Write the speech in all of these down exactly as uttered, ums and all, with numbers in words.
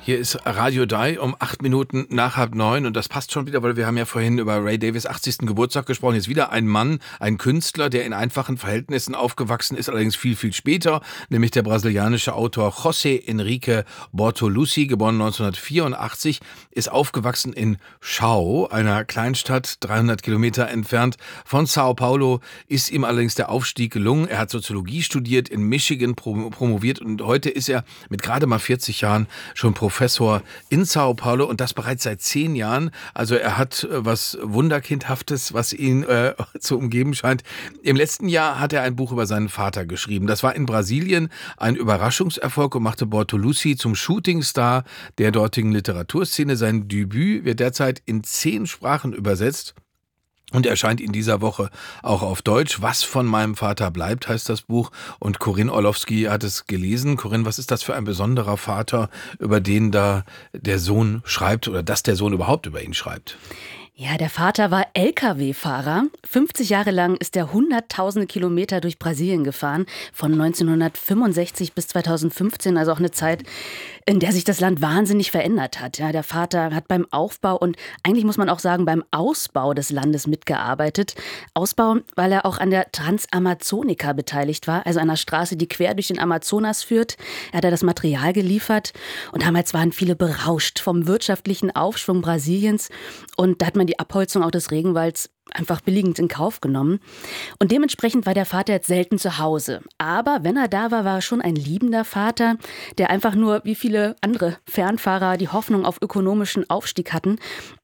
Hier ist Radio Drei um acht Minuten nach halb neun und das passt schon wieder, weil wir haben ja vorhin über Ray Davies achtzigsten Geburtstag gesprochen. Jetzt wieder ein Mann, ein Künstler, der in einfachen Verhältnissen aufgewachsen ist, allerdings viel, viel später, nämlich der brasilianische Autor José Henrique Bortolucci, geboren neunzehnhundertvierundachtzig, ist aufgewachsen in Chao, einer Kleinstadt dreihundert Kilometer entfernt von Sao Paulo, ist ihm allerdings der Aufstieg gelungen. Er hat Soziologie studiert, in Michigan promoviert und heute ist er mit gerade mal vierzig Jahren schon Professor Professor in Sao Paulo und das bereits seit zehn Jahren. Also er hat äh, was Wunderkindhaftes, was ihn äh, zu umgeben scheint. Im letzten Jahr hat er ein Buch über seinen Vater geschrieben. Das war in Brasilien ein Überraschungserfolg und machte Bortolucci zum Shootingstar der dortigen Literaturszene. Sein Debüt wird derzeit in zehn Sprachen übersetzt. Und erscheint in dieser Woche auch auf Deutsch. Was von meinem Vater bleibt, heißt das Buch. Und Corinne Orlowski hat es gelesen. Corinne, was ist das für ein besonderer Vater, über den da der Sohn schreibt oder dass der Sohn überhaupt über ihn schreibt? Ja, der Vater war L K W-Fahrer. fünfzig Jahre lang ist er hunderttausende Kilometer durch Brasilien gefahren. Von neunzehnhundertfünfundsechzig bis zweitausendfünfzehn, also auch eine Zeit, in der sich das Land wahnsinnig verändert hat. Ja, der Vater hat beim Aufbau und eigentlich muss man auch sagen beim Ausbau des Landes mitgearbeitet. Ausbau, weil er auch an der Transamazonica beteiligt war, also einer Straße, die quer durch den Amazonas führt. Er hat das Material geliefert und damals waren viele berauscht vom wirtschaftlichen Aufschwung Brasiliens und da hat man die Abholzung auch des Regenwalds einfach billigend in Kauf genommen. Und dementsprechend war der Vater jetzt selten zu Hause. Aber wenn er da war, war er schon ein liebender Vater, der einfach nur, wie viele andere Fernfahrer, die Hoffnung auf ökonomischen Aufstieg hatten.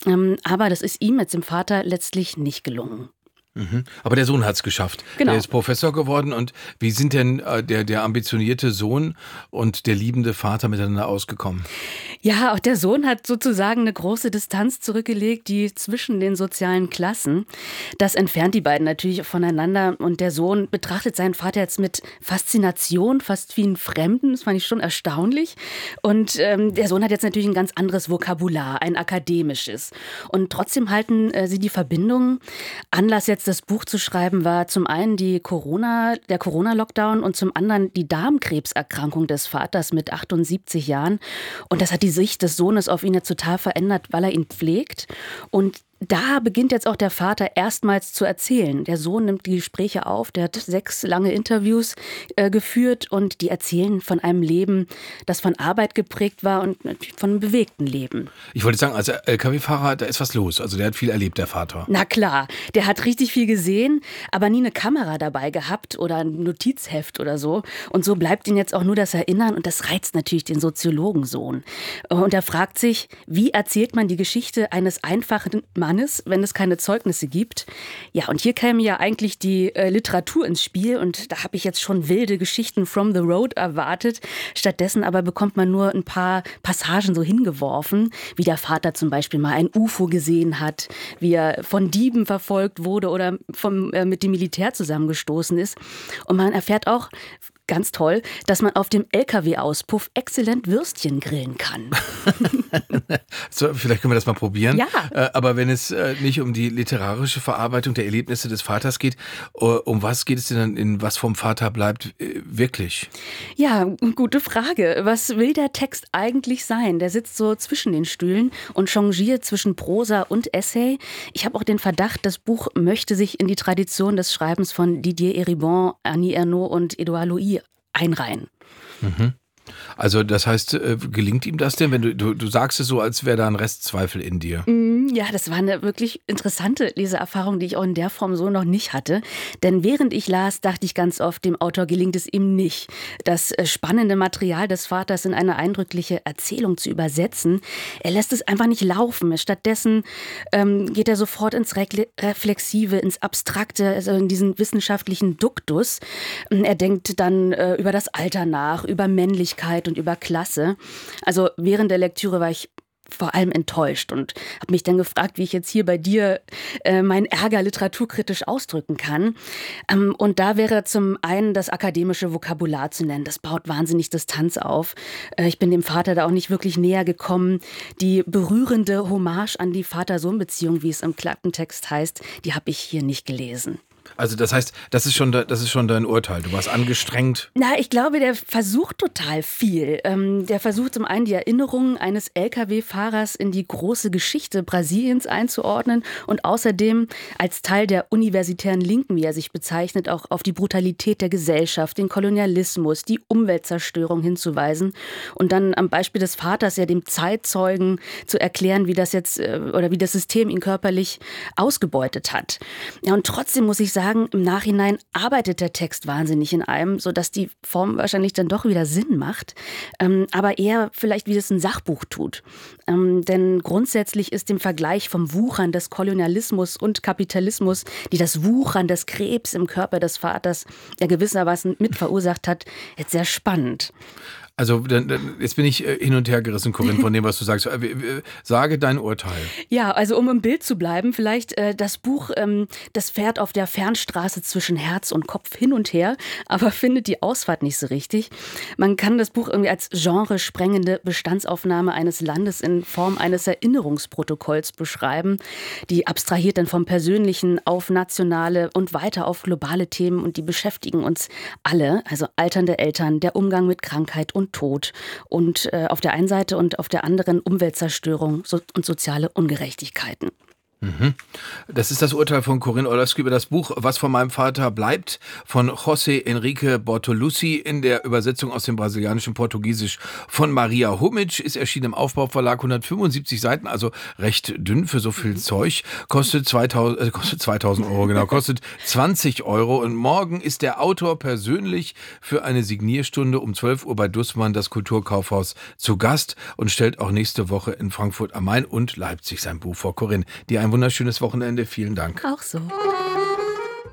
Aber das ist ihm jetzt dem Vater letztlich nicht gelungen. Mhm. Aber der Sohn hat es geschafft. Genau. Der ist Professor geworden. Und wie sind denn äh, der, der ambitionierte Sohn und der liebende Vater miteinander ausgekommen? Ja, auch der Sohn hat sozusagen eine große Distanz zurückgelegt, die zwischen den sozialen Klassen. Das entfernt die beiden natürlich voneinander. Und der Sohn betrachtet seinen Vater jetzt mit Faszination, fast wie einen Fremden. Das fand ich schon erstaunlich. Und ähm, der Sohn hat jetzt natürlich ein ganz anderes Vokabular, ein akademisches. Und trotzdem halten äh, sie die Verbindung. Anlass jetzt das Buch zu schreiben war zum einen die Corona, der Corona-Lockdown und zum anderen die Darmkrebserkrankung des Vaters mit achtundsiebzig Jahren. Und das hat die Sicht des Sohnes auf ihn jetzt total verändert, weil er ihn pflegt. Und da beginnt jetzt auch der Vater erstmals zu erzählen. Der Sohn nimmt die Gespräche auf, der hat sechs lange Interviews äh, geführt und die erzählen von einem Leben, das von Arbeit geprägt war und von einem bewegten Leben. Ich wollte sagen, als L K W-Fahrer, da ist was los. Also der hat viel erlebt, der Vater. Na klar, der hat richtig viel gesehen, aber nie eine Kamera dabei gehabt oder ein Notizheft oder so. Und so bleibt ihm jetzt auch nur das Erinnern und das reizt natürlich den Soziologensohn. Und er fragt sich, wie erzählt man die Geschichte eines einfachen Mannes, wenn es keine Zeugnisse gibt. Ja, und hier käme ja eigentlich die äh, Literatur ins Spiel und da habe ich jetzt schon wilde Geschichten from the road erwartet. Stattdessen aber bekommt man nur ein paar Passagen so hingeworfen, wie der Vater zum Beispiel mal ein U F O gesehen hat, wie er von Dieben verfolgt wurde oder vom, äh, mit dem Militär zusammengestoßen ist. Und man erfährt auch, ganz toll, dass man auf dem L K W-Auspuff exzellent Würstchen grillen kann. So, vielleicht können wir das mal probieren. Ja. Äh, aber wenn es äh, nicht um die literarische Verarbeitung der Erlebnisse des Vaters geht, uh, um was geht es denn dann in Was vom Vater bleibt äh, wirklich? Ja, gute Frage. Was will der Text eigentlich sein? Der sitzt so zwischen den Stühlen und changiert zwischen Prosa und Essay. Ich habe auch den Verdacht, das Buch möchte sich in die Tradition des Schreibens von Didier Eribon, Annie Ernaux und Édouard Louis einreihen. Mhm. Also das heißt, äh, gelingt ihm das denn? Wenn du, du, du sagst es so, als wäre da ein Restzweifel in dir. Ja, das war eine wirklich interessante Leseerfahrung, die ich auch in der Form so noch nicht hatte. Denn während ich las, dachte ich ganz oft, dem Autor gelingt es ihm nicht, das spannende Material des Vaters in eine eindrückliche Erzählung zu übersetzen. Er lässt es einfach nicht laufen. Stattdessen ähm, geht er sofort ins Re- Reflexive, ins Abstrakte, also in diesen wissenschaftlichen Duktus. Er denkt dann äh, über das Alter nach, über Männlichkeit und über Klasse. Also während der Lektüre war ich vor allem enttäuscht und habe mich dann gefragt, wie ich jetzt hier bei dir äh, meinen Ärger literaturkritisch ausdrücken kann. Ähm, und da wäre zum einen das akademische Vokabular zu nennen. Das baut wahnsinnig Distanz auf. Äh, ich bin dem Vater da auch nicht wirklich näher gekommen. Die berührende Hommage an die Vater-Sohn-Beziehung, wie es im Klappentext heißt, die habe ich hier nicht gelesen. Also das heißt, das ist schon, das ist schon dein Urteil. Du warst angestrengt. Na, ich glaube, der versucht total viel. Ähm, der versucht zum einen die Erinnerungen eines L K W-Fahrers in die große Geschichte Brasiliens einzuordnen und außerdem als Teil der universitären Linken, wie er sich bezeichnet, auch auf die Brutalität der Gesellschaft, den Kolonialismus, die Umweltzerstörung hinzuweisen und dann am Beispiel des Vaters ja dem Zeitzeugen zu erklären, wie das jetzt äh, oder wie das System ihn körperlich ausgebeutet hat. Ja, und trotzdem muss ich sagen, im Nachhinein arbeitet der Text wahnsinnig in einem, sodass die Form wahrscheinlich dann doch wieder Sinn macht, ähm, aber eher vielleicht, wie das ein Sachbuch tut. Ähm, denn grundsätzlich ist im Vergleich vom Wuchern des Kolonialismus und Kapitalismus, die das Wuchern des Krebs im Körper des Vaters ja gewissermaßen mit verursacht hat, jetzt sehr spannend. Also jetzt bin ich hin und her gerissen, Corinne, von dem, was du sagst. Sage dein Urteil. Ja, also um im Bild zu bleiben, vielleicht äh, das Buch, ähm, das fährt auf der Fernstraße zwischen Herz und Kopf hin und her, aber findet die Ausfahrt nicht so richtig. Man kann das Buch irgendwie als genresprengende Bestandsaufnahme eines Landes in Form eines Erinnerungsprotokolls beschreiben. Die abstrahiert dann vom Persönlichen auf nationale und weiter auf globale Themen und die beschäftigen uns alle, also alternde Eltern, der Umgang mit Krankheit und Tod und äh, auf der einen Seite und auf der anderen Umweltzerstörung so, und soziale Ungerechtigkeiten. Mhm. Das ist das Urteil von Corinne Orlowski über das Buch Was von meinem Vater bleibt von José Enrique Bortolussi in der Übersetzung aus dem brasilianischen Portugiesisch von Maria Humic, ist erschienen im Aufbauverlag, hundertfünfundsiebzig Seiten, also recht dünn für so viel Zeug, kostet zweitausend, äh, kostet zweitausend Euro, genau, kostet zwanzig Euro und morgen ist der Autor persönlich für eine Signierstunde um zwölf Uhr bei Dussmann, das Kulturkaufhaus, zu Gast und stellt auch nächste Woche in Frankfurt am Main und Leipzig sein Buch vor. Corinne, die ein wunderschönes Wochenende. Vielen Dank. Auch so.